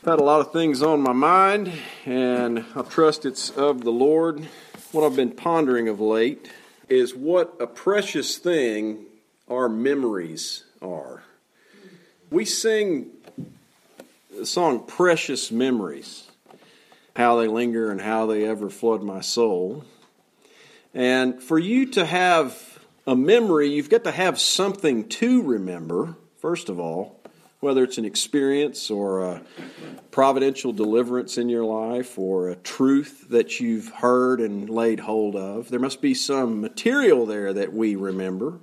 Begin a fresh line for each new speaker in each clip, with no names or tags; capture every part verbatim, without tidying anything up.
I've had a lot of things on my mind, and I trust it's of the Lord. What I've been pondering of late is what a precious thing our memories are. We sing the song Precious Memories, how they linger and how they ever flood my soul. And for you to have a memory, you've got to have something to remember, first of all, whether it's an experience or a providential deliverance in your life or a truth that you've heard and laid hold of. There must be some material there that we remember.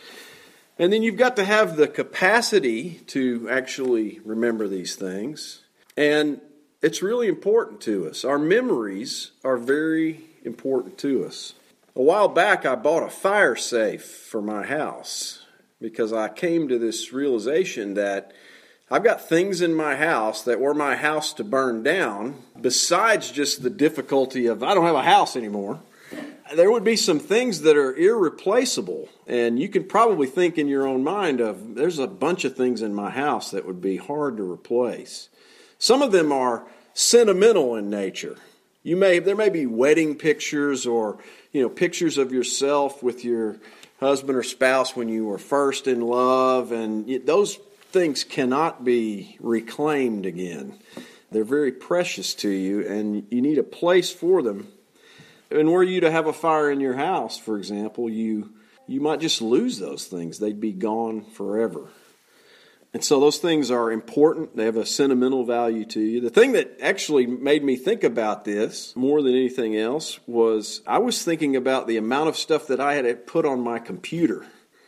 And then you've got to have the capacity to actually remember these things. And it's really important to us. Our memories are very important to us. A while back, I bought a fire safe for my house because I came to this realization that I've got things in my house that were my house to burn down, besides just the difficulty of I don't have a house anymore. There would be some things that are irreplaceable, and you can probably think in your own mind of there's a bunch of things in my house that would be hard to replace. Some of them are sentimental in nature. You may there may be wedding pictures or you know pictures of yourself with your husband or spouse when you were first in love, and those things cannot be reclaimed again. They're very precious to you, and you need a place for them. And were you to have a fire in your house, for example, you you might just lose those things. They'd be gone forever. And so those things are important. They have a sentimental value to you. The thing that actually made me think about this more than anything else was I was thinking about the amount of stuff that I had put on my computer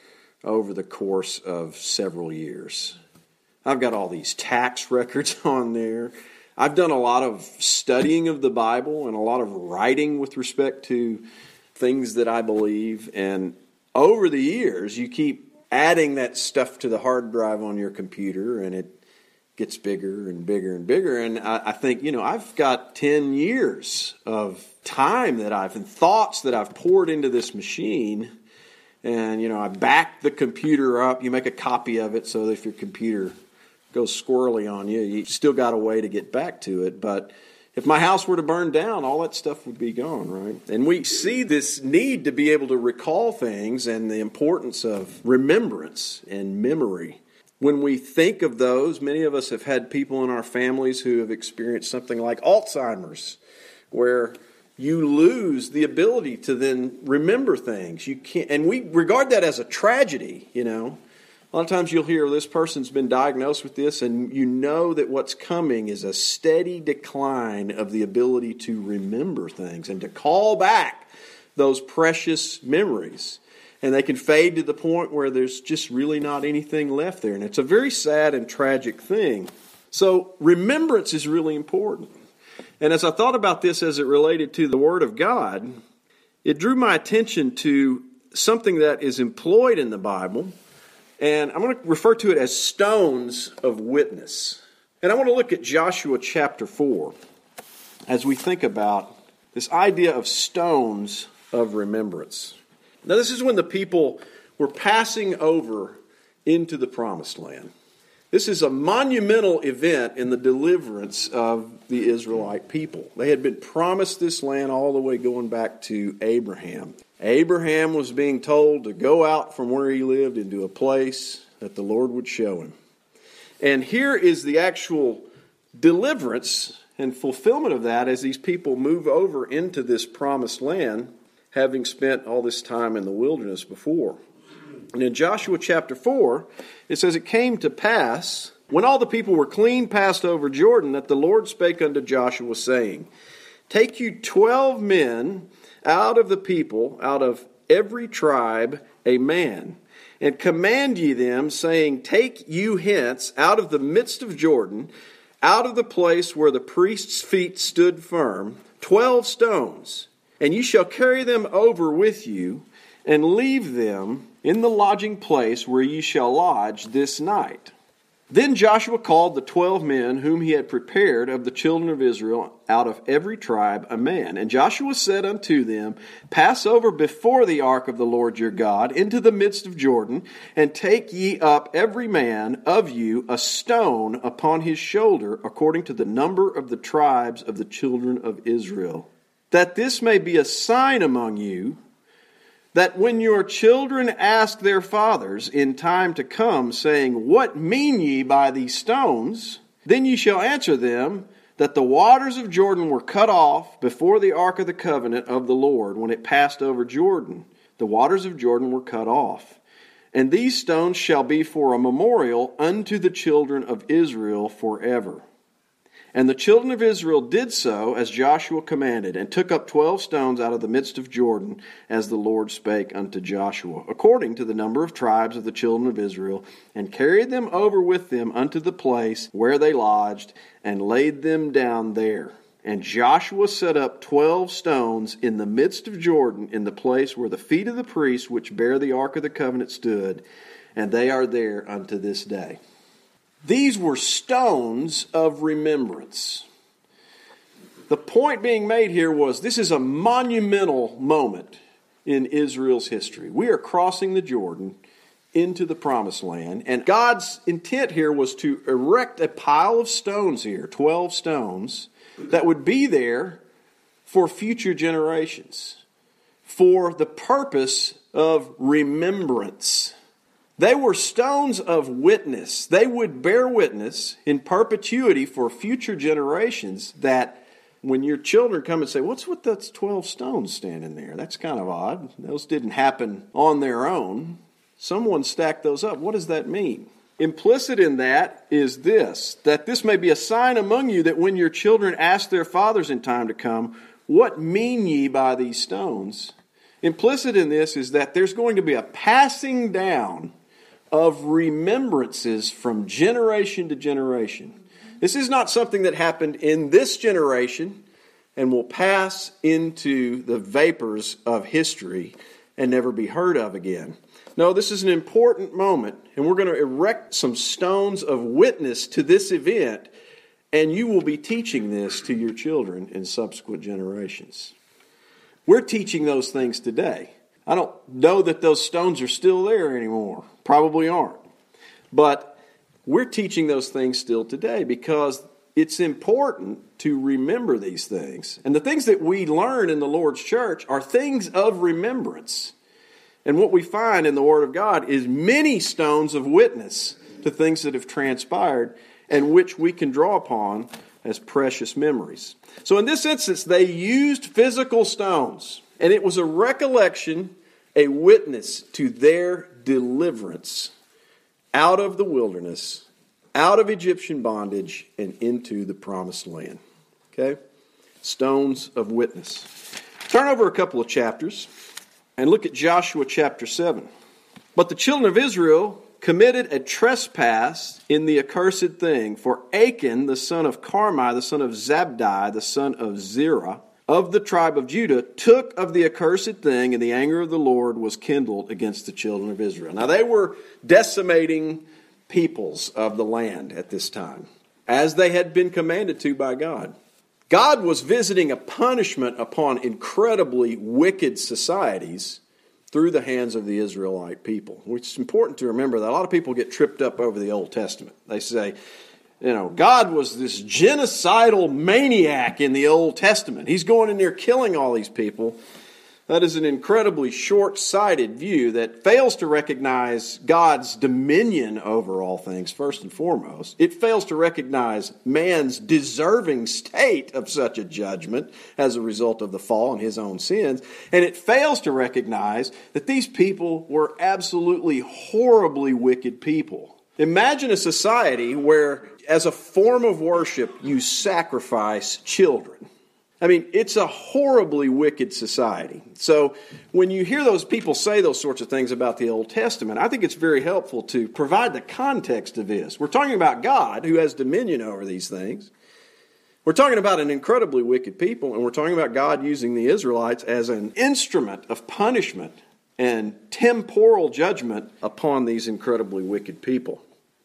over the course of several years. I've got all these tax records on there. I've done a lot of studying of the Bible and a lot of writing with respect to things that I believe. And over the years, you keep adding that stuff to the hard drive on your computer, and it gets bigger and bigger and bigger. And I, I think, you know, I've got ten years of time that I've, and thoughts that I've poured into this machine. And, you know, I back the computer up. You make a copy of it so that if your computer goes squirrely on you, you still got a way to get back to it. But if my house were to burn down, all that stuff would be gone, right? And we see this need to be able to recall things and the importance of remembrance and memory. When we think of those, many of us have had people in our families who have experienced something like Alzheimer's, where you lose the ability to then remember things. You can't, and we regard that as a tragedy, you know. A lot of times you'll hear this person's been diagnosed with this, and you know that what's coming is a steady decline of the ability to remember things and to call back those precious memories. And they can fade to the point where there's just really not anything left there. And it's a very sad and tragic thing. So remembrance is really important. And as I thought about this as it related to the Word of God, it drew my attention to something that is employed in the Bible, and I'm going to refer to it as stones of witness. And I want to look at Joshua chapter four as we think about this idea of stones of remembrance. Now, this is when the people were passing over into the Promised Land. This is a monumental event in the deliverance of the Israelite people. They had been promised this land all the way going back to Abraham. Abraham was being told to go out from where he lived into a place that the Lord would show him. And here is the actual deliverance and fulfillment of that as these people move over into this promised land, having spent all this time in the wilderness before. And in Joshua chapter four, it says, "It came to pass, when all the people were clean passed over Jordan, that the Lord spake unto Joshua, saying, Take you twelve men out of the people, out of every tribe a man, and command ye them, saying, Take you hence out of the midst of Jordan, out of the place where the priest's feet stood firm, twelve stones, and ye shall carry them over with you, and leave them in the lodging place where ye shall lodge this night. Then Joshua called the twelve men whom he had prepared of the children of Israel out of every tribe a man. And Joshua said unto them, Pass over before the ark of the Lord your God into the midst of Jordan, and take ye up every man of you a stone upon his shoulder, according to the number of the tribes of the children of Israel, that this may be a sign among you, that when your children ask their fathers in time to come, saying, What mean ye by these stones? Then ye shall answer them, that the waters of Jordan were cut off before the ark of the covenant of the Lord, when it passed over Jordan. The waters of Jordan were cut off. And these stones shall be for a memorial unto the children of Israel forever. And the children of Israel did so as Joshua commanded, and took up twelve stones out of the midst of Jordan, as the Lord spake unto Joshua, according to the number of tribes of the children of Israel, and carried them over with them unto the place where they lodged, and laid them down there. And Joshua set up twelve stones in the midst of Jordan, in the place where the feet of the priests which bear the ark of the covenant stood, and they are there unto this day. These were stones of remembrance. The point being made here was this is a monumental moment in Israel's history. We are crossing the Jordan into the promised land, and God's intent here was to erect a pile of stones here, twelve stones, that would be there for future generations, for the purpose of remembrance. They were stones of witness. They would bear witness in perpetuity for future generations, that when your children come and say, What's with those twelve stones standing there? That's kind of odd. Those didn't happen on their own. Someone stacked those up. What does that mean? Implicit in that is this, that this may be a sign among you, that when your children ask their fathers in time to come, What mean ye by these stones? Implicit in this is that there's going to be a passing down of remembrances from generation to generation. This is not something that happened in this generation and will pass into the vapors of history and never be heard of again. No, this is an important moment, and we're going to erect some stones of witness to this event, and you will be teaching this to your children in subsequent generations. We're teaching those things today. I don't know that those stones are still there anymore. Probably aren't. But we're teaching those things still today because it's important to remember these things. And the things that we learn in the Lord's church are things of remembrance. And what we find in the Word of God is many stones of witness to things that have transpired and which we can draw upon as precious memories. So in this instance, they used physical stones. And it was a recollection, a witness to their deliverance out of the wilderness, out of Egyptian bondage, and into the promised land. Okay? Stones of witness. Turn over a couple of chapters and look at Joshua chapter seven. But the children of Israel committed a trespass in the accursed thing, for Achan, the son of Carmi, the son of Zabdi, the son of Zerah, of the tribe of Judah, took of the accursed thing, and the anger of the Lord was kindled against the children of Israel. Now they were decimating peoples of the land at this time, as they had been commanded to by God. God was visiting a punishment upon incredibly wicked societies through the hands of the Israelite people. It's important to remember that a lot of people get tripped up over the Old Testament. They say, you know, God was this genocidal maniac in the Old Testament. He's going in there killing all these people. That is an incredibly short-sighted view that fails to recognize God's dominion over all things, first and foremost. It fails to recognize man's deserving state of such a judgment as a result of the fall and his own sins. And it fails to recognize that these people were absolutely horribly wicked people. Imagine a society where, as a form of worship, you sacrifice children. I mean, it's a horribly wicked society. So when you hear those people say those sorts of things about the Old Testament, I think it's very helpful to provide the context of this. We're talking about God, who has dominion over these things. We're talking about an incredibly wicked people, and we're talking about God using the Israelites as an instrument of punishment and temporal judgment upon these incredibly wicked people.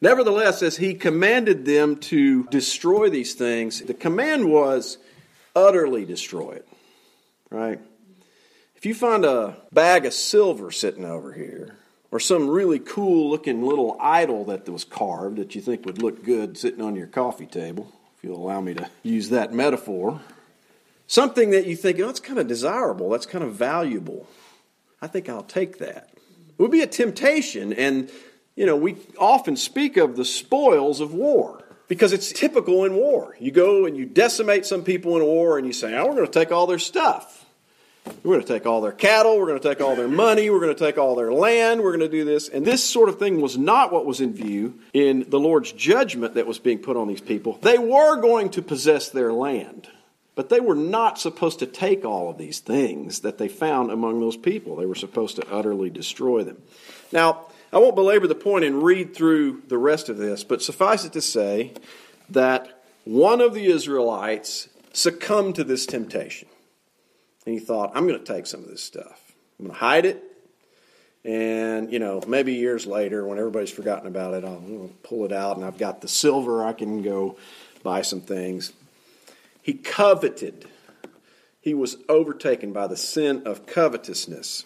Nevertheless, as he commanded them to destroy these things, the command was utterly destroy it, right? If you find a bag of silver sitting over here, or some really cool looking little idol that was carved that you think would look good sitting on your coffee table, if you'll allow me to use that metaphor, something that you think, oh, that's kind of desirable, that's kind of valuable, I think I'll take that. It would be a temptation, and you know, we often speak of the spoils of war because it's typical in war. You go and you decimate some people in war and you say, oh, we're going to take all their stuff. We're going to take all their cattle. We're going to take all their money. We're going to take all their land. We're going to do this. And this sort of thing was not what was in view in the Lord's judgment that was being put on these people. They were going to possess their land, but they were not supposed to take all of these things that they found among those people. They were supposed to utterly destroy them. Now, I won't belabor the point and read through the rest of this, but suffice it to say that one of the Israelites succumbed to this temptation. And he thought, I'm going to take some of this stuff. I'm going to hide it. And, you know, maybe years later, when everybody's forgotten about it, I'll, I'll pull it out and I've got the silver. I can go buy some things. He coveted. He was overtaken by the sin of covetousness.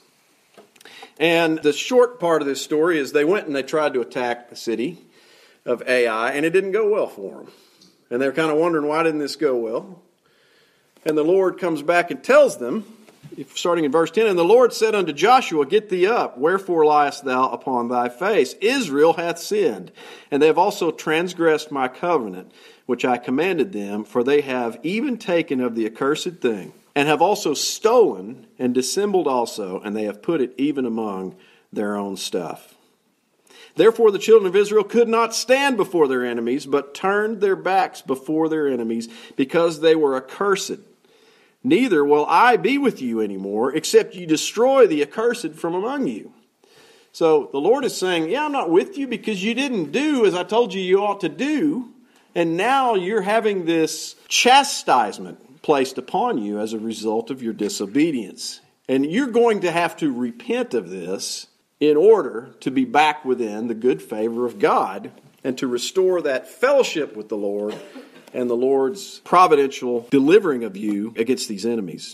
And the short part of this story is they went and they tried to attack the city of Ai, and it didn't go well for them. And they're kind of wondering, why didn't this go well? And the Lord comes back and tells them, starting in verse ten, and the Lord said unto Joshua, get thee up, wherefore liest thou upon thy face? Israel hath sinned, and they have also transgressed my covenant, which I commanded them, for they have even taken of the accursed thing, and have also stolen and dissembled also, and they have put it even among their own stuff. Therefore the children of Israel could not stand before their enemies, but turned their backs before their enemies, because they were accursed. Neither will I be with you anymore, except you destroy the accursed from among you. So the Lord is saying, yeah, I'm not with you because you didn't do as I told you you ought to do, and now you're having this chastisement placed upon you as a result of your disobedience. And you're going to have to repent of this in order to be back within the good favor of God and to restore that fellowship with the Lord and the Lord's providential delivering of you against these enemies.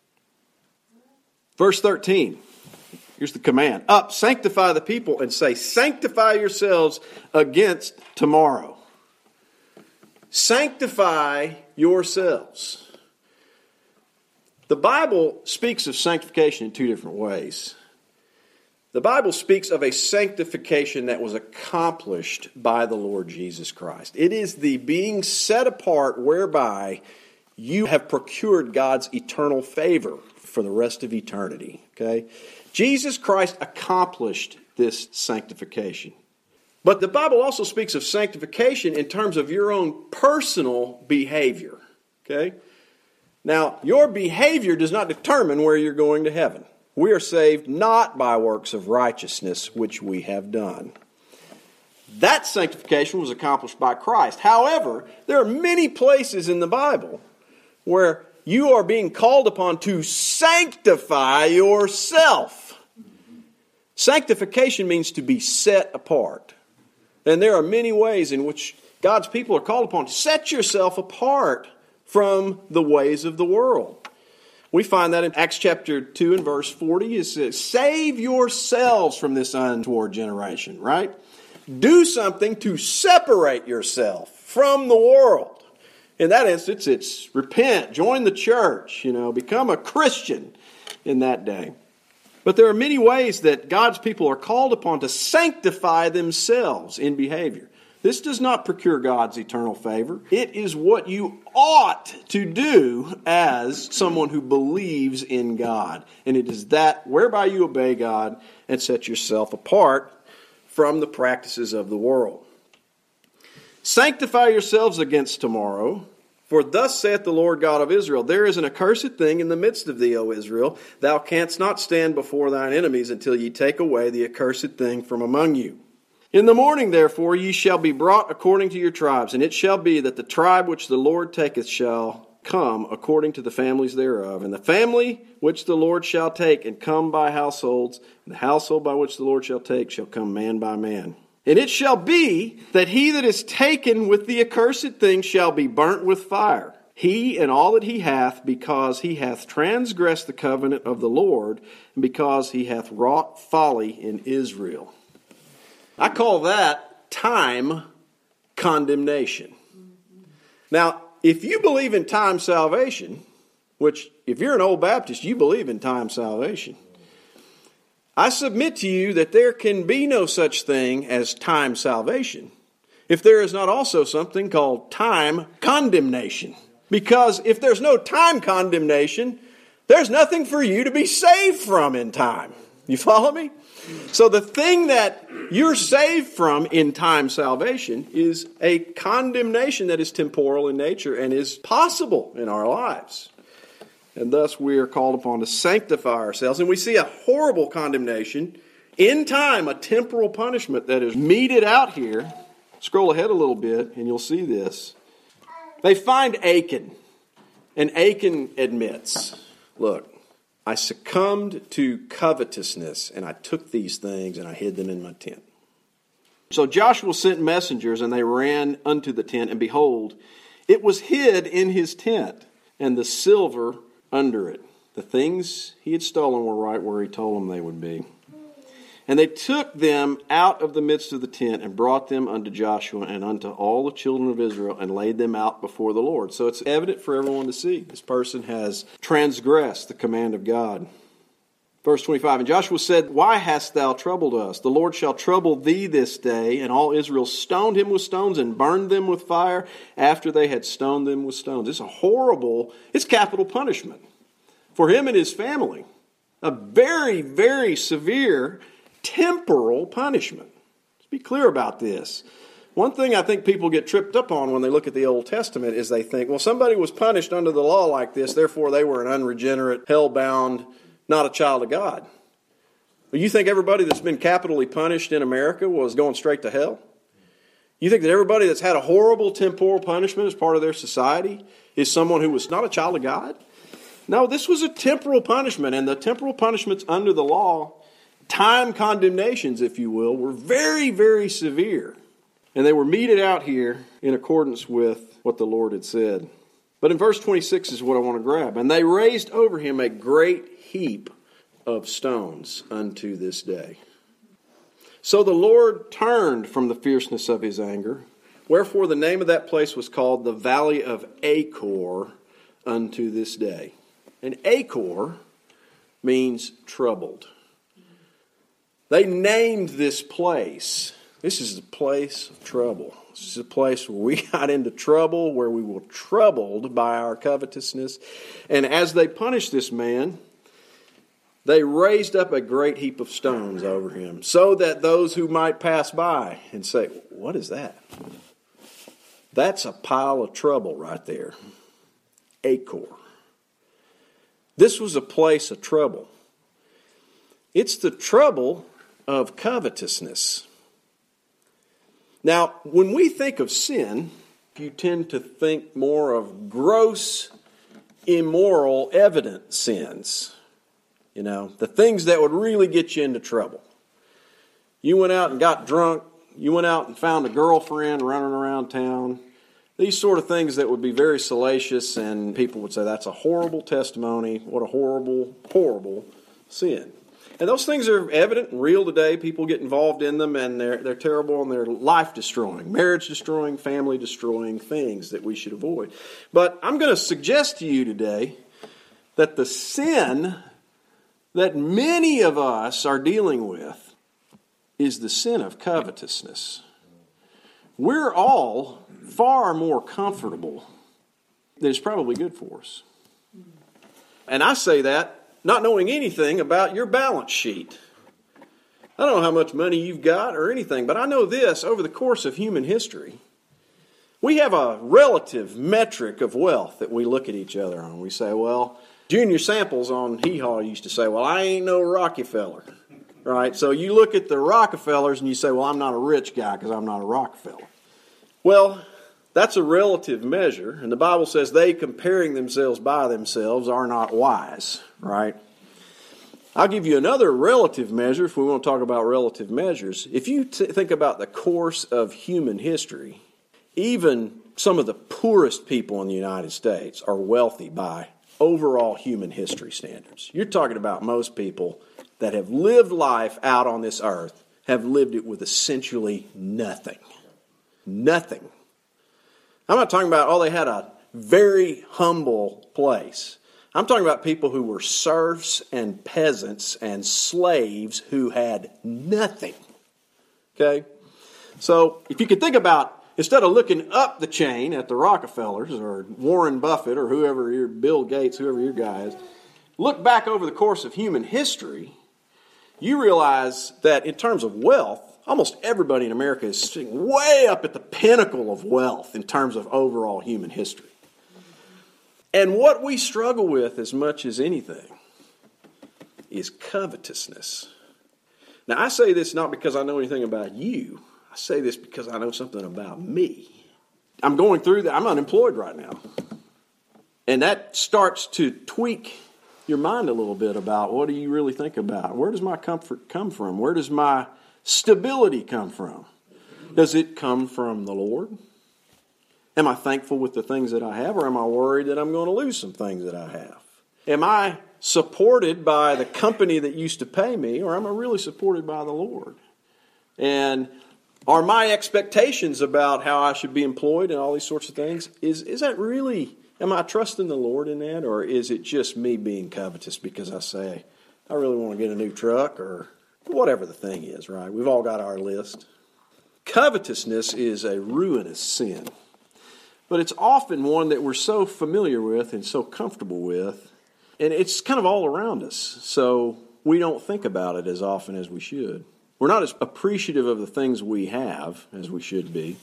Verse thirteen, here's the command. Up, sanctify the people, and say, sanctify yourselves against tomorrow. Sanctify yourselves. The Bible speaks of sanctification in two different ways. The Bible speaks of a sanctification that was accomplished by the Lord Jesus Christ. It is the being set apart whereby you have procured God's eternal favor for the rest of eternity. Okay? Jesus Christ accomplished this sanctification. But the Bible also speaks of sanctification in terms of your own personal behavior. Okay? Now, your behavior does not determine where you're going to heaven. We are saved not by works of righteousness which we have done. That sanctification was accomplished by Christ. However, there are many places in the Bible where you are being called upon to sanctify yourself. Sanctification means to be set apart. And there are many ways in which God's people are called upon to set yourself apart from the ways of the world. We find that in Acts chapter two and verse forty. It says, save yourselves from this untoward generation, right? Do something to separate yourself from the world. In that instance, it's repent, join the church, you know, become a Christian in that day. But there are many ways that God's people are called upon to sanctify themselves in behavior. This does not procure God's eternal favor. It is what you ought to do as someone who believes in God. And it is that whereby you obey God and set yourself apart from the practices of the world. Sanctify yourselves against tomorrow, for thus saith the Lord God of Israel, there is an accursed thing in the midst of thee, O Israel. Thou canst not stand before thine enemies until ye take away the accursed thing from among you. In the morning, therefore, ye shall be brought according to your tribes, and it shall be that the tribe which the Lord taketh shall come according to the families thereof, and the family which the Lord shall take and come by households, and the household by which the Lord shall take shall come man by man. And it shall be that he that is taken with the accursed thing shall be burnt with fire, he and all that he hath, because he hath transgressed the covenant of the Lord, and because he hath wrought folly in Israel. I call that time condemnation. Now, if you believe in time salvation, which if you're an old Baptist, you believe in time salvation, I submit to you that there can be no such thing as time salvation if there is not also something called time condemnation. Because if there's no time condemnation, there's nothing for you to be saved from in time. You follow me? So the thing that you're saved from in time salvation is a condemnation that is temporal in nature and is possible in our lives. And thus we are called upon to sanctify ourselves. And we see a horrible condemnation in time, a temporal punishment that is meted out here. Scroll ahead a little bit and you'll see this. They find Achan, and Achan admits, look, I succumbed to covetousness, and I took these things and I hid them in my tent. So Joshua sent messengers, and they ran unto the tent, and behold, it was hid in his tent, and the silver under it. The things he had stolen were right where he told them they would be. And they took them out of the midst of the tent and brought them unto Joshua and unto all the children of Israel and laid them out before the Lord. So it's evident for everyone to see. This person has transgressed the command of God. Verse twenty-five, and Joshua said, why hast thou troubled us? The Lord shall trouble thee this day. And all Israel stoned him with stones and burned them with fire after they had stoned them with stones. It's a horrible, it's capital punishment for him and his family. A very, very severe temporal punishment. Let's be clear about this. One thing I think people get tripped up on when they look at the Old Testament is they think, well, somebody was punished under the law like this, therefore they were an unregenerate, hell-bound, not a child of God. Well, you think everybody that's been capitally punished in America was going straight to hell? You think that everybody that's had a horrible temporal punishment as part of their society is someone who was not a child of God? No, this was a temporal punishment, and the temporal punishments under the law, time condemnations, if you will, were very, very severe. And they were meted out here in accordance with what the Lord had said. But in verse twenty-six is what I want to grab. And they raised over him a great heap of stones unto this day. So the Lord turned from the fierceness of his anger, wherefore the name of that place was called the Valley of Achor unto this day. And Achor means troubled. They named this place. This is the place of trouble. This is a place where we got into trouble, where we were troubled by our covetousness. And as they punished this man, they raised up a great heap of stones over him, so that those who might pass by and say, what is that? That's a pile of trouble right there. Achor. This was a place of trouble. It's the trouble of covetousness. Now, when we think of sin, you tend to think more of gross, immoral, evident sins. You know, the things that would really get you into trouble. You went out and got drunk. You went out and found a girlfriend running around town. These sort of things that would be very salacious, and people would say, that's a horrible testimony. What a horrible, horrible sin. And those things are evident and real today. People get involved in them, and they're, they're terrible, and they're life-destroying, marriage-destroying, family-destroying things that we should avoid. But I'm going to suggest to you today that the sin that many of us are dealing with is the sin of covetousness. We're all far more comfortable than it's probably good for us. And I say that not knowing anything about your balance sheet. I don't know how much money you've got or anything, but I know this, over the course of human history, we have a relative metric of wealth that we look at each other on. We say, well, Junior Samples on Hee Haw used to say, well, I ain't no Rockefeller. Right? So you look at the Rockefellers and you say, well, I'm not a rich guy because I'm not a Rockefeller. Well, that's a relative measure, and the Bible says they comparing themselves by themselves are not wise, right? I'll give you another relative measure if we want to talk about relative measures. If you t- think about the course of human history, even some of the poorest people in the United States are wealthy by overall human history standards. You're talking about most people that have lived life out on this earth have lived it with essentially nothing. Nothing. I'm not talking about, oh, they had a very humble place. I'm talking about people who were serfs and peasants and slaves who had nothing. Okay? So if you could think about, instead of looking up the chain at the Rockefellers or Warren Buffett or whoever your Bill Gates, whoever your guy is, look back over the course of human history, you realize that in terms of wealth, almost everybody in America is sitting way up at the pinnacle of wealth in terms of overall human history. And what we struggle with as much as anything is covetousness. Now, I say this not because I know anything about you. I say this because I know something about me. I'm going through that. I'm unemployed right now. And that starts to tweak your mind a little bit about what do you really think about? Where does my comfort come from? Where does my stability come from? Does it come from the Lord? Am I thankful with the things that I have, or am I worried that I'm going to lose some things that I have? Am I supported by the company that used to pay me, or am I really supported by the Lord? And are my expectations about how I should be employed and all these sorts of things, is, is that really, am I trusting the Lord in that, or is it just me being covetous because I say, I really want to get a new truck, or whatever the thing is, right? We've all got our list. Covetousness is a ruinous sin. But it's often one that we're so familiar with and so comfortable with, and it's kind of all around us, so we don't think about it as often as we should. We're not as appreciative of the things we have as we should be,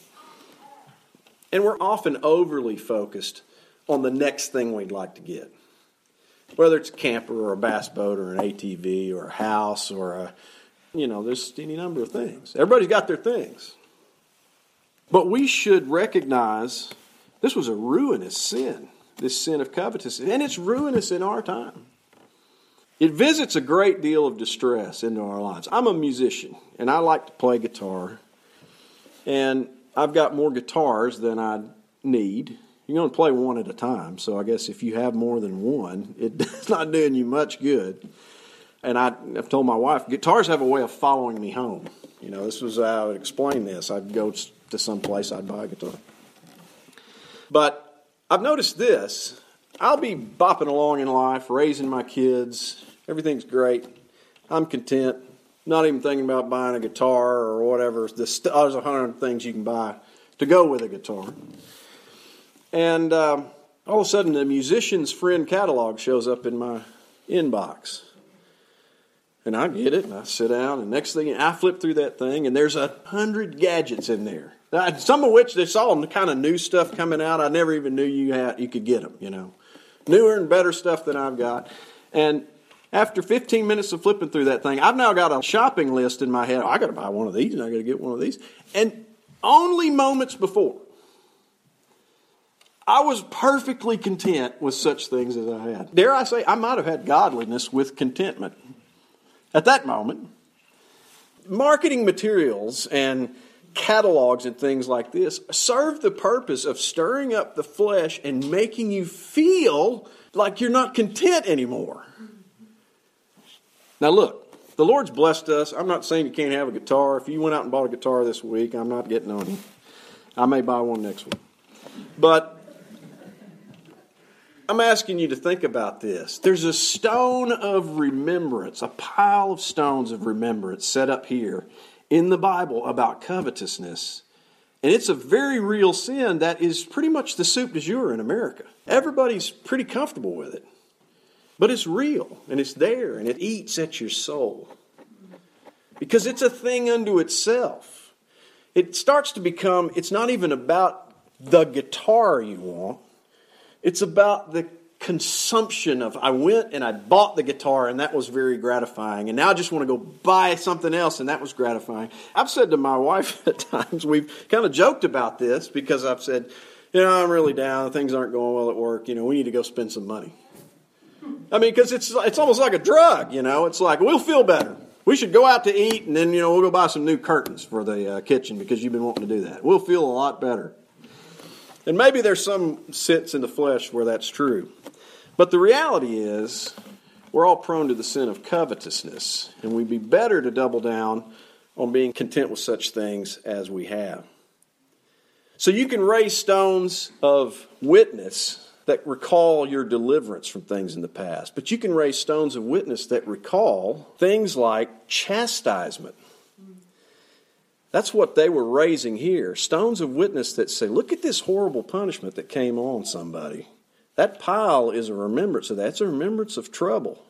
and we're often overly focused on the next thing we'd like to get. Whether it's a camper or a bass boat or an A T V or a house or a, you know, there's any number of things. Everybody's got their things. But we should recognize this was a ruinous sin, this sin of covetousness, and it's ruinous in our time. It visits a great deal of distress into our lives. I'm a musician, and I like to play guitar, and I've got more guitars than I need. You're going to play one at a time, so I guess if you have more than one, it's not doing you much good. And I, I've told my wife, guitars have a way of following me home. You know, this was how I would explain this. I'd go to some place, I'd buy a guitar. But I've noticed this. I'll be bopping along in life, raising my kids. Everything's great. I'm content. Not even thinking about buying a guitar or whatever. There's a hundred things you can buy to go with a guitar. And um, all of a sudden, the musician's friend catalog shows up in my inbox. And I get it, and I sit down, and next thing, I flip through that thing, and there's a hundred gadgets in there. Some of which, there's all the kind of new stuff coming out. I never even knew you had, you could get them, you know. Newer and better stuff than I've got. And after fifteen minutes of flipping through that thing, I've now got a shopping list in my head. Oh, I got to buy one of these, and I got to get one of these. And only moments before, I was perfectly content with such things as I had. Dare I say, I might have had godliness with contentment at that moment. Marketing materials and catalogs and things like this serve the purpose of stirring up the flesh and making you feel like you're not content anymore. Now look, the Lord's blessed us. I'm not saying you can't have a guitar. If you went out and bought a guitar this week, I'm not getting on you. I may buy one next week. But I'm asking you to think about this. There's a stone of remembrance, a pile of stones of remembrance set up here in the Bible about covetousness. And it's a very real sin that is pretty much the soup du jour in America. Everybody's pretty comfortable with it. But it's real, and it's there, and it eats at your soul. Because it's a thing unto itself. It starts to become, it's not even about the guitar you want. It's about the consumption of, I went and I bought the guitar and that was very gratifying. And now I just want to go buy something else and that was gratifying. I've said to my wife at times, we've kind of joked about this because I've said, you know, I'm really down. Things aren't going well at work. You know, we need to go spend some money. I mean, because it's it's almost like a drug, you know. It's like, we'll feel better. We should go out to eat, and then, you know, we'll go buy some new curtains for the uh, kitchen because you've been wanting to do that. We'll feel a lot better. And maybe there's some sense in the flesh where that's true. But the reality is, we're all prone to the sin of covetousness, and we'd be better to double down on being content with such things as we have. So you can raise stones of witness that recall your deliverance from things in the past, but you can raise stones of witness that recall things like chastisement. That's what they were raising here. Stones of witness that say, look at this horrible punishment that came on somebody. That pile is a remembrance of that. It's a remembrance of trouble.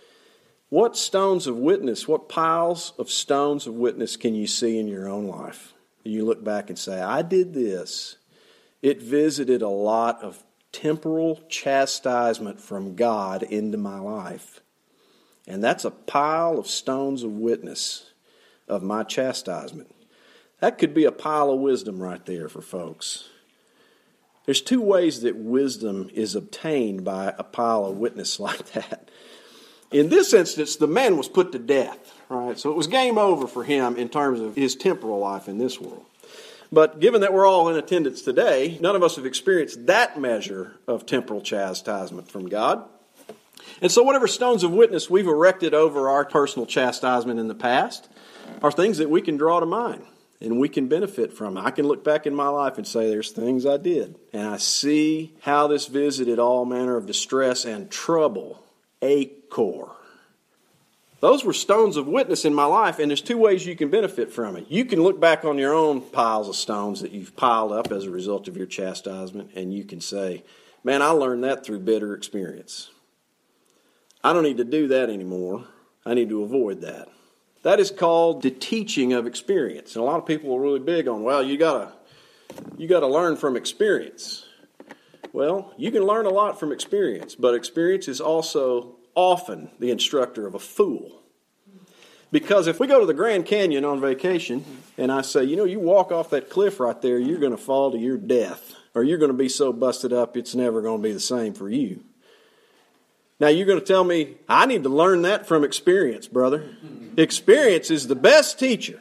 What stones of witness, what piles of stones of witness can you see in your own life? You look back and say, I did this. It visited a lot of temporal chastisement from God into my life. And that's a pile of stones of witness of my chastisement. That could be a pile of wisdom right there for folks. There's two ways that wisdom is obtained by a pile of witness like that. In this instance, the man was put to death, right? So it was game over for him in terms of his temporal life in this world. But given that we're all in attendance today, none of us have experienced that measure of temporal chastisement from God. And so whatever stones of witness we've erected over our personal chastisement in the past are things that we can draw to mind and we can benefit from. I can look back in my life and say there's things I did, and I see how this visited all manner of distress and trouble, achor. Those were stones of witness in my life, and there's two ways you can benefit from it. You can look back on your own piles of stones that you've piled up as a result of your chastisement, and you can say, man, I learned that through bitter experience. I don't need to do that anymore. I need to avoid that. That is called the teaching of experience. And a lot of people are really big on, well, you gotta, you gotta learn from experience. Well, you can learn a lot from experience, but experience is also often the instructor of a fool. Because if we go to the Grand Canyon on vacation and I say, you know, you walk off that cliff right there, you're going to fall to your death. Or you're going to be so busted up it's never going to be the same for you. Now you're going to tell me, I need to learn that from experience, brother. Experience is the best teacher.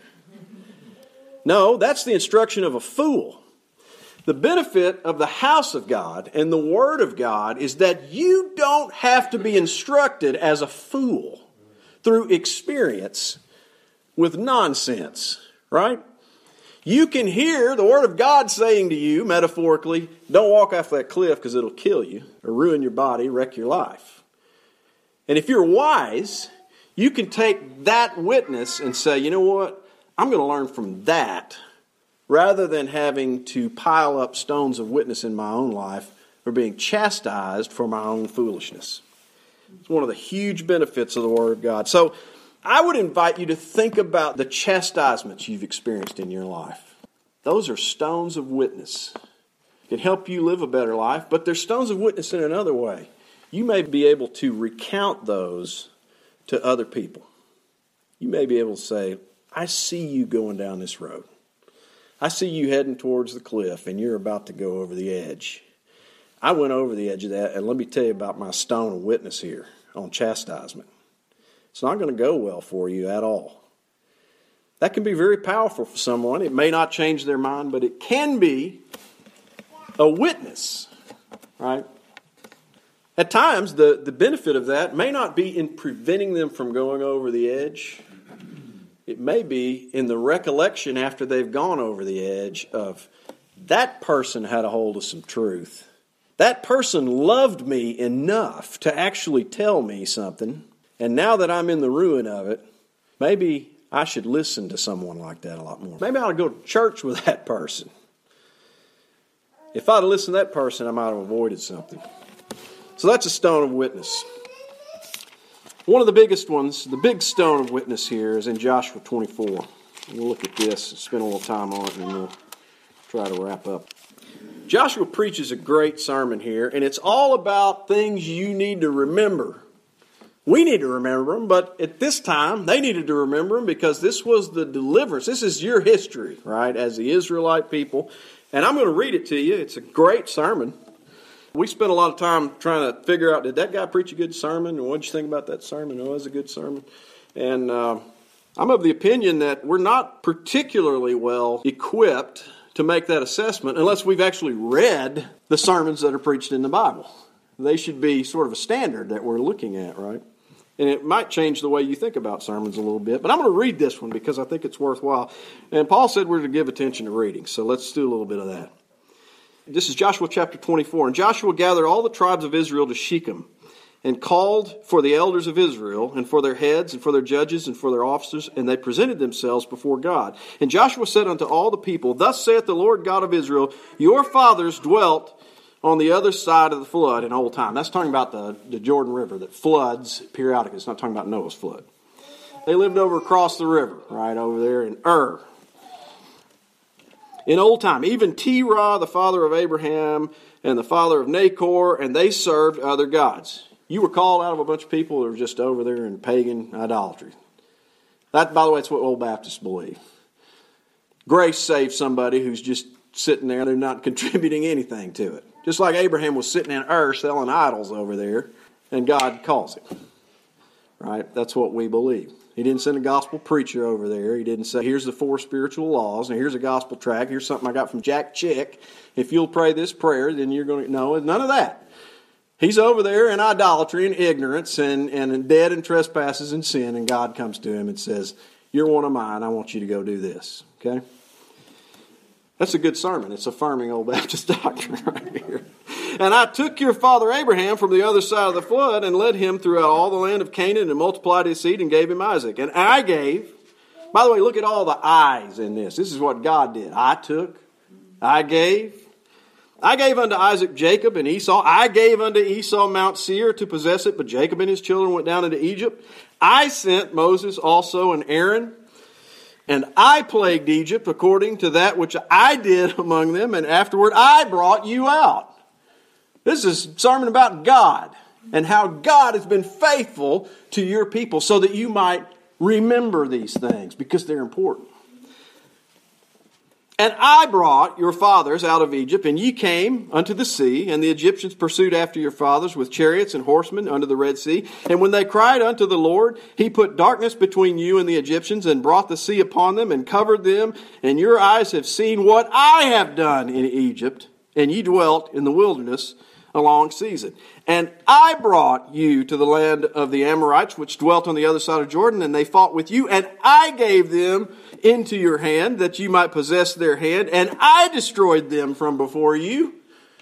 No, that's the instruction of a fool. The benefit of the house of God and the Word of God is that you don't have to be instructed as a fool through experience with nonsense, right? You can hear the Word of God saying to you, metaphorically, don't walk off that cliff because it'll kill you or ruin your body, wreck your life. And if you're wise, you can take that witness and say, you know what, I'm going to learn from that, rather than having to pile up stones of witness in my own life or being chastised for my own foolishness. It's one of the huge benefits of the Word of God. So I would invite you to think about the chastisements you've experienced in your life. Those are stones of witness. It can help you live a better life, but they're stones of witness in another way. You may be able to recount those to other people. You may be able to say, I see you going down this road. I see you heading towards the cliff and you're about to go over the edge. I went over the edge of that, and let me tell you about my stone of witness here on chastisement. It's not going to go well for you at all. That can be very powerful for someone. It may not change their mind, but it can be a witness, right? At times, the, the benefit of that may not be in preventing them from going over the edge. It may be in the recollection after they've gone over the edge of, that person had a hold of some truth. That person loved me enough to actually tell me something. And now that I'm in the ruin of it, maybe I should listen to someone like that a lot more. Maybe I ought to go to church with that person. If I'd have listened to that person, I might have avoided something. So that's a stone of witness. One of the biggest ones, the big stone of witness here, is in Joshua twenty-four. We'll look at this and spend a little time on it, and then we'll try to wrap up. Joshua preaches a great sermon here, and it's all about things you need to remember. We need to remember them, but at this time, they needed to remember them because this was the deliverance. This is your history, right, as the Israelite people. And I'm going to read it to you. It's a great sermon. We spent a lot of time trying to figure out, did that guy preach a good sermon? And what did you think about that sermon? Oh, it was a good sermon. And uh, I'm of the opinion that we're not particularly well equipped to make that assessment unless we've actually read the sermons that are preached in the Bible. They should be sort of a standard that we're looking at, right? And it might change the way you think about sermons a little bit. But I'm going to read this one because I think it's worthwhile. And Paul said we're to give attention to reading, so let's do a little bit of that. This is Joshua chapter twenty-four. And Joshua gathered all the tribes of Israel to Shechem, and called for the elders of Israel, and for their heads, and for their judges, and for their officers, and they presented themselves before God. And Joshua said unto all the people, Thus saith the Lord God of Israel, Your fathers dwelt on the other side of the flood in old time. That's talking about the, the Jordan River that floods periodically. It's not talking about Noah's flood. They lived over across the river, right over there in Ur. In old time, even Terah, the father of Abraham, and the father of Nahor, and they served other gods. You were called out of a bunch of people that were just over there in pagan idolatry. That, by the way, it's what old Baptists believe. Grace saves somebody who's just sitting there. They're not contributing anything to it. Just like Abraham was sitting in Ur selling idols over there, and God calls him. Right? That's what we believe. He didn't send a gospel preacher over there. He didn't say, here's the four spiritual laws, and here's a gospel tract. Here's something I got from Jack Chick. If you'll pray this prayer, then you're going to... No, none of that. He's over there in idolatry and ignorance and, and dead in trespasses and sin, and God comes to him and says, you're one of mine. I want you to go do this. Okay? That's a good sermon. It's affirming old Baptist doctrine right here. And I took your father Abraham from the other side of the flood and led him throughout all the land of Canaan and multiplied his seed and gave him Isaac. And I gave, by the way, look at all the I's in this. This is what God did. I took, I gave. I gave unto Isaac Jacob and Esau. I gave unto Esau Mount Seir to possess it, but Jacob and his children went down into Egypt. I sent Moses also and Aaron. And I plagued Egypt according to that which I did among them, and afterward I brought you out. This is a sermon about God and how God has been faithful to your people so that you might remember these things because they're important. And I brought your fathers out of Egypt, and ye came unto the sea, and the Egyptians pursued after your fathers with chariots and horsemen unto the Red Sea. And when they cried unto the Lord, he put darkness between you and the Egyptians, and brought the sea upon them, and covered them. And your eyes have seen what I have done in Egypt, and ye dwelt in the wilderness a long season. And I brought you to the land of the Amorites, which dwelt on the other side of Jordan, and they fought with you, and I gave them into your hand, that you might possess their hand, and I destroyed them from before you.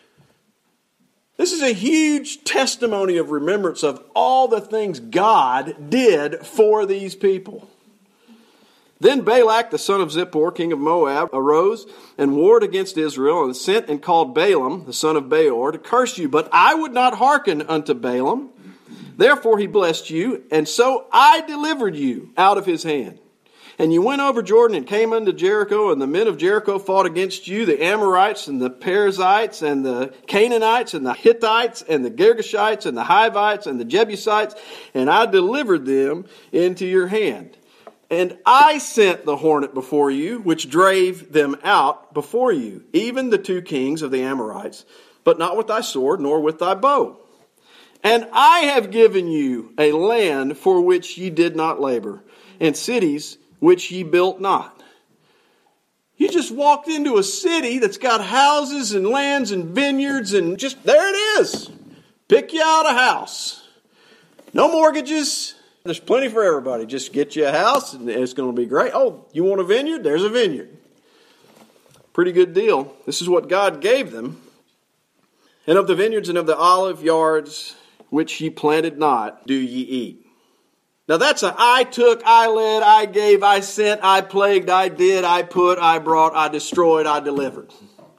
This is a huge testimony of remembrance of all the things God did for these people. Then Balak, the son of Zippor, king of Moab, arose and warred against Israel, and sent and called Balaam, the son of Beor, to curse you. But I would not hearken unto Balaam. Therefore he blessed you, and so I delivered you out of his hand. And you went over Jordan and came unto Jericho, and the men of Jericho fought against you, the Amorites and the Perizzites and the Canaanites and the Hittites and the Girgashites and the Hivites and the Jebusites, and I delivered them into your hand. And I sent the hornet before you, which drave them out before you, even the two kings of the Amorites, but not with thy sword, nor with thy bow. And I have given you a land for which ye did not labor, and cities which ye built not. You just walked into a city that's got houses and lands and vineyards, and just, there it is. Pick you out a house. No mortgages. There's plenty for everybody. Just get you a house and it's going to be great. Oh, you want a vineyard? There's a vineyard. Pretty good deal. This is what God gave them. And of the vineyards and of the olive yards which ye planted not, do ye eat. Now that's a I took, I led, I gave, I sent, I plagued, I did, I put, I brought, I destroyed, I delivered.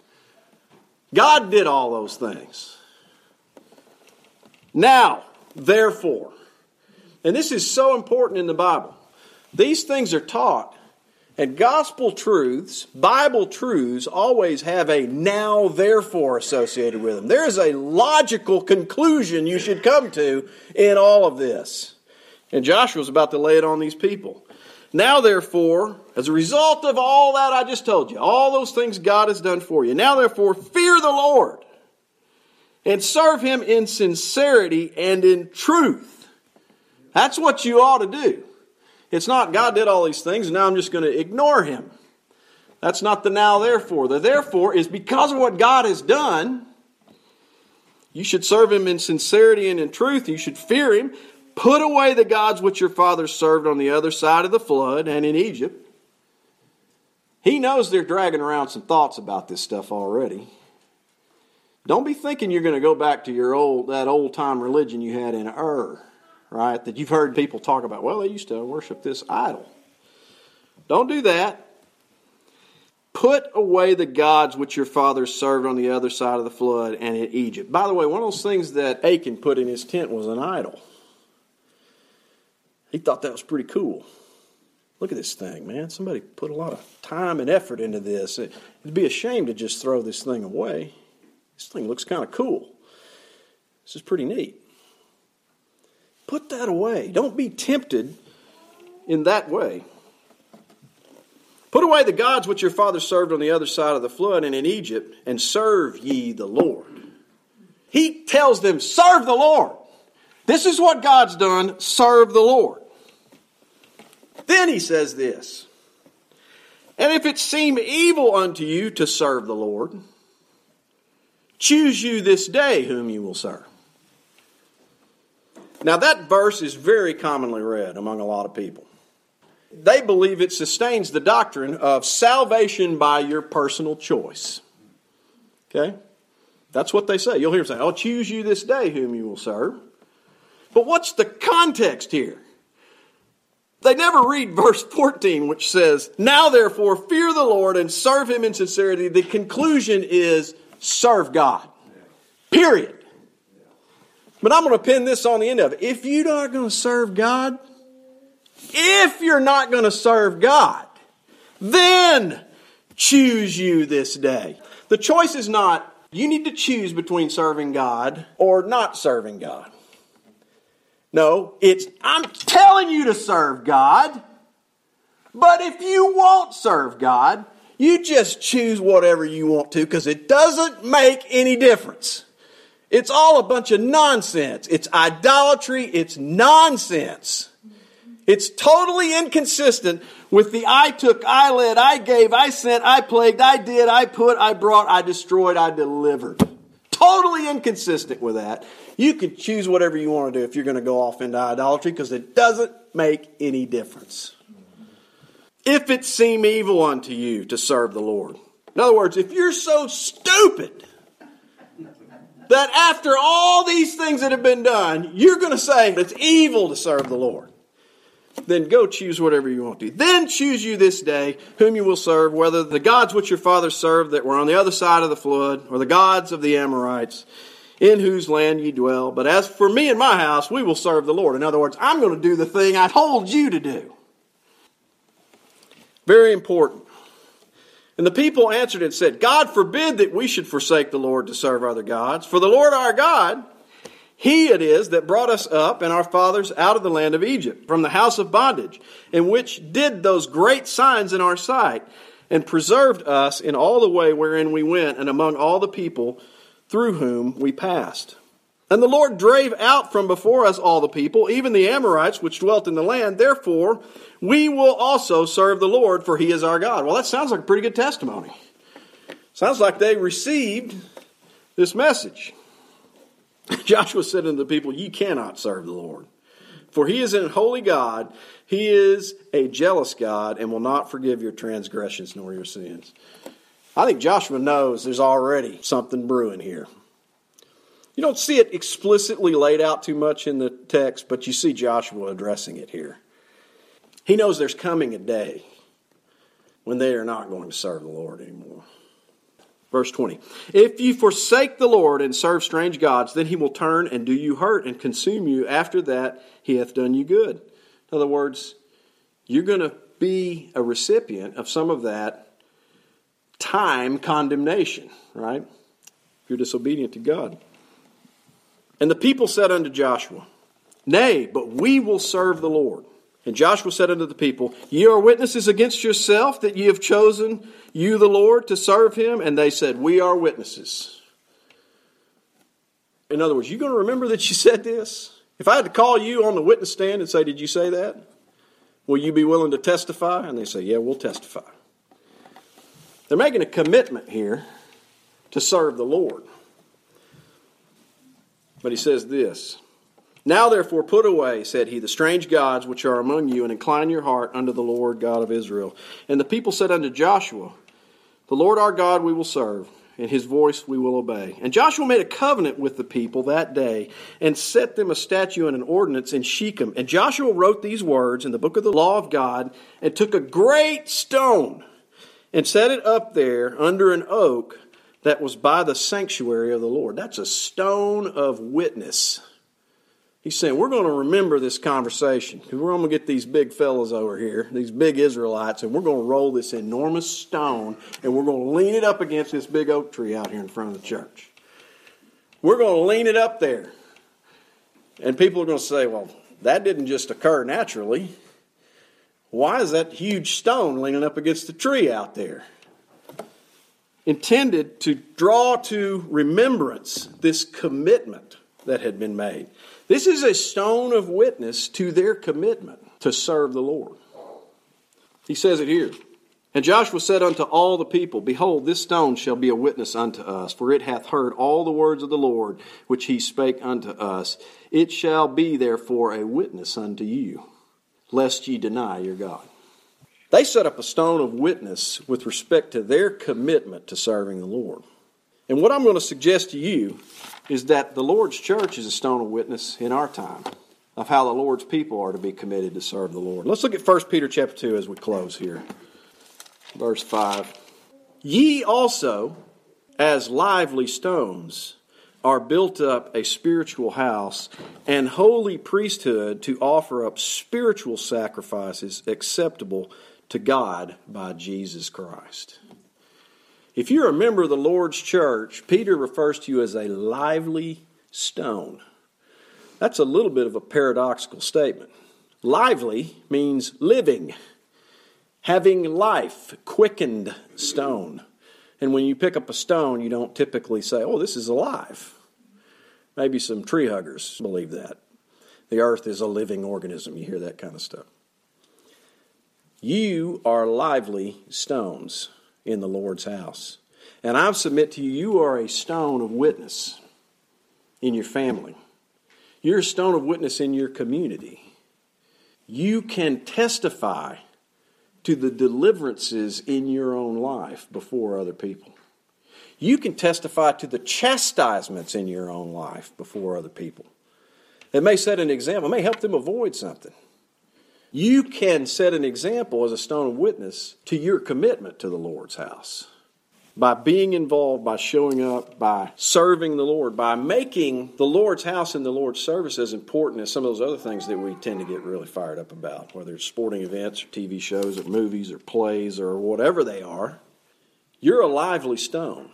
God did all those things. Now, therefore, and this is so important in the Bible. These things are taught, and gospel truths, Bible truths, always have a now therefore associated with them. There is a logical conclusion you should come to in all of this. And Joshua's about to lay it on these people. Now therefore, as a result of all that I just told you, all those things God has done for you, now therefore fear the Lord and serve him in sincerity and in truth. That's what you ought to do. It's not God did all these things and now I'm just going to ignore him. That's not the now therefore. The therefore is because of what God has done. You should serve him in sincerity and in truth. You should fear him. Put away the gods which your fathers served on the other side of the flood and in Egypt. He knows they're dragging around some thoughts about this stuff already. Don't be thinking you're going to go back to your old that old time religion you had in Ur, right? That you've heard people talk about. Well, they used to worship this idol. Don't do that. Put away the gods which your fathers served on the other side of the flood and in Egypt. By the way, one of those things that Achan put in his tent was an idol. He thought that was pretty cool. Look at this thing, man. Somebody put a lot of time and effort into this. It'd be a shame to just throw this thing away. This thing looks kind of cool. This is pretty neat. Put that away. Don't be tempted in that way. Put away the gods which your fathers served on the other side of the flood and in Egypt, and serve ye the Lord. He tells them, serve the Lord. This is what God's done. Serve the Lord. Then he says this. And if it seem evil unto you to serve the Lord, choose you this day whom you will serve. Now that verse is very commonly read among a lot of people. They believe it sustains the doctrine of salvation by your personal choice. Okay? That's what they say. You'll hear them say, I'll choose you this day whom you will serve. But what's the context here? They never read verse fourteen, which says, now therefore fear the Lord and serve him in sincerity. The conclusion is serve God. Period. But I'm going to pin this on the end of it. If you're not going to serve God, If you're not going to serve God, then choose you this day. The choice is not, you need to choose between serving God or not serving God. No, it's, I'm telling you to serve God, but if you won't serve God, you just choose whatever you want to because it doesn't make any difference. It's all a bunch of nonsense. It's idolatry. It's nonsense. It's totally inconsistent with the I took, I led, I gave, I sent, I plagued, I did, I put, I brought, I destroyed, I delivered. Totally inconsistent with that. You can choose whatever you want to do if you're going to go off into idolatry because it doesn't make any difference. If it seem evil unto you to serve the Lord. In other words, if you're so stupid that after all these things that have been done, you're going to say it's evil to serve the Lord, then go choose whatever you want to. Then choose you this day whom you will serve, whether the gods which your fathers served that were on the other side of the flood, or the gods of the Amorites, in whose land ye dwell. But as for me and my house, we will serve the Lord. In other words, I'm going to do the thing I told you to do. Very important. And the people answered and said, God forbid that we should forsake the Lord to serve other gods. For the Lord our God, He it is that brought us up and our fathers out of the land of Egypt, from the house of bondage, and which did those great signs in our sight, and preserved us in all the way wherein we went, and among all the people through whom we passed. And the Lord drave out from before us all the people, even the Amorites which dwelt in the land. Therefore, we will also serve the Lord, for He is our God. Well, that sounds like a pretty good testimony. Sounds like they received this message. Joshua said unto the people, ye cannot serve the Lord, for He is a holy God. He is a jealous God and will not forgive your transgressions nor your sins. I think Joshua knows there's already something brewing here. You don't see it explicitly laid out too much in the text, but you see Joshua addressing it here. He knows there's coming a day when they are not going to serve the Lord anymore. Verse twenty, if you forsake the Lord and serve strange gods, then He will turn and do you hurt and consume you. After that, He hath done you good. In other words, you're going to be a recipient of some of that time condemnation, right? If you're disobedient to God. And the people said unto Joshua, nay, but we will serve the Lord. And Joshua said unto the people, ye are witnesses against yourself that ye have chosen you the Lord to serve Him. And they said, we are witnesses. In other words, you going to remember that you said this? If I had to call you on the witness stand and say, did you say that? Will you be willing to testify? And they say, yeah, we'll testify. They're making a commitment here to serve the Lord. But he says this, now therefore put away, said he, the strange gods which are among you, and incline your heart unto the Lord God of Israel. And the people said unto Joshua, the Lord our God we will serve, and his voice we will obey. And Joshua made a covenant with the people that day, and set them a statute and an ordinance in Shechem. And Joshua wrote these words in the book of the law of God, and took a great stone, and set it up there under an oak that was by the sanctuary of the Lord. That's a stone of witness. He's saying, we're going to remember this conversation, because we're going to get these big fellas over here, these big Israelites, and we're going to roll this enormous stone, and we're going to lean it up against this big oak tree out here in front of the church. We're going to lean it up there. And people are going to say, well, that didn't just occur naturally. Why is that huge stone leaning up against the tree out there? Intended to draw to remembrance this commitment that had been made. This is a stone of witness to their commitment to serve the Lord. He says it here. And Joshua said unto all the people, behold, this stone shall be a witness unto us, for it hath heard all the words of the Lord, which he spake unto us. It shall be therefore a witness unto you, lest ye deny your God. They set up a stone of witness with respect to their commitment to serving the Lord. And what I'm going to suggest to you is that the Lord's church is a stone of witness in our time of how the Lord's people are to be committed to serve the Lord. Let's look at First Peter chapter two as we close here. Verse five. Ye also, as lively stones, are built up a spiritual house and holy priesthood to offer up spiritual sacrifices acceptable to God by Jesus Christ. If you're a member of the Lord's church, Peter refers to you as a lively stone. That's a little bit of a paradoxical statement. Lively means living, having life, quickened stone. And when you pick up a stone, you don't typically say, oh, this is alive. Maybe some tree huggers believe that. The earth is a living organism. You hear that kind of stuff. You are lively stones in the Lord's house. And I submit to you, you are a stone of witness in your family. You're a stone of witness in your community. You can testify to the deliverances in your own life before other people. You can testify to the chastisements in your own life before other people. It may set an example. It may help them avoid something. You can set an example as a stone of witness to your commitment to the Lord's house. By being involved, by showing up, by serving the Lord, by making the Lord's house and the Lord's service as important as some of those other things that we tend to get really fired up about, whether it's sporting events or T V shows or movies or plays or whatever they are. You're a lively stone.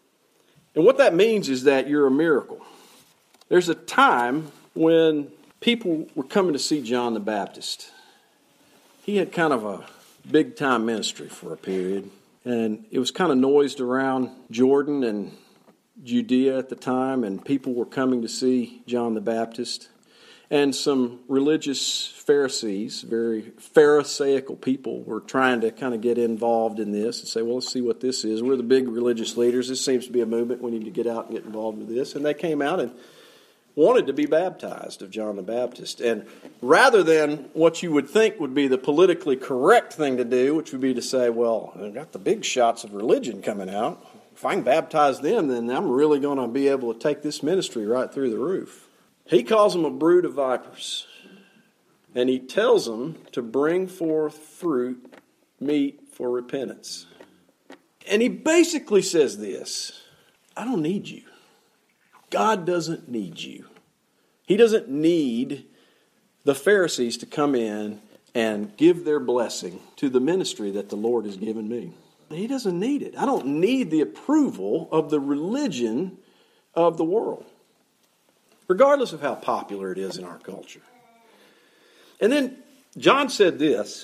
And what that means is that you're a miracle. There's a time when people were coming to see John the Baptist. He had kind of a big-time ministry for a period. And it was kind of noised around Jordan and Judea at the time, and people were coming to see John the Baptist. And some religious Pharisees, very Pharisaical people, were trying to kind of get involved in this and say, well, let's see what this is. We're the big religious leaders. This seems to be a movement. We need to get out and get involved with this. And they came out and wanted to be baptized of John the Baptist. And rather than what you would think would be the politically correct thing to do, which would be to say, well, I've got the big shots of religion coming out. If I can baptize them, then I'm really going to be able to take this ministry right through the roof. He calls them a brood of vipers. And he tells them to bring forth fruit, meet for repentance. And he basically says this: I don't need you. God doesn't need you. He doesn't need the Pharisees to come in and give their blessing to the ministry that the Lord has given me. He doesn't need it. I don't need the approval of the religion of the world, regardless of how popular it is in our culture. And then John said this.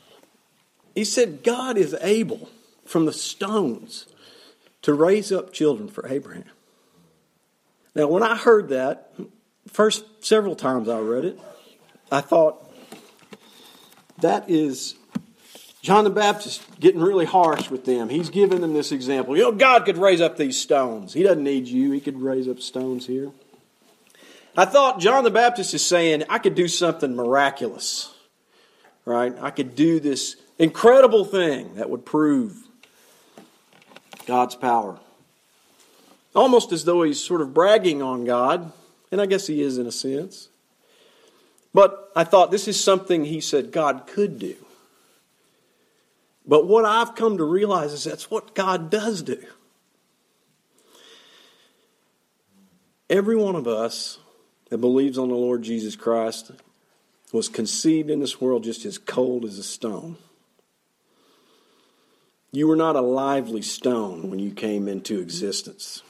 He said, God is able from the stones to raise up children for Abraham.
Now, when I heard that, first several times I read it, I thought, that is John the Baptist getting really harsh with them. He's giving them this example. You know, God could raise up these stones. He doesn't need you. He could raise up stones here. I thought John the Baptist is saying, I could do something miraculous. Right? I could do this incredible thing that would prove God's power. Almost as though he's sort of bragging on God. And I guess he is in a sense. But I thought this is something he said God could do. But what I've come to realize is that's what God does do. Every one of us that believes on the Lord Jesus Christ was conceived in this world just as cold as a stone. You were not a lively stone when you came into existence.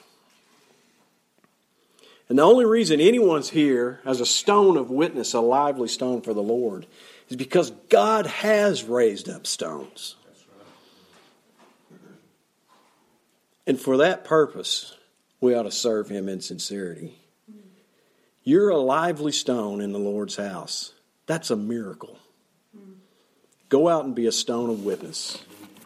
And the only reason anyone's here as a stone of witness, a lively stone for the Lord, is because God has raised up stones. And for that purpose, we ought to serve Him in sincerity. You're a lively stone in the Lord's house. That's a miracle. Go out and be a stone of witness.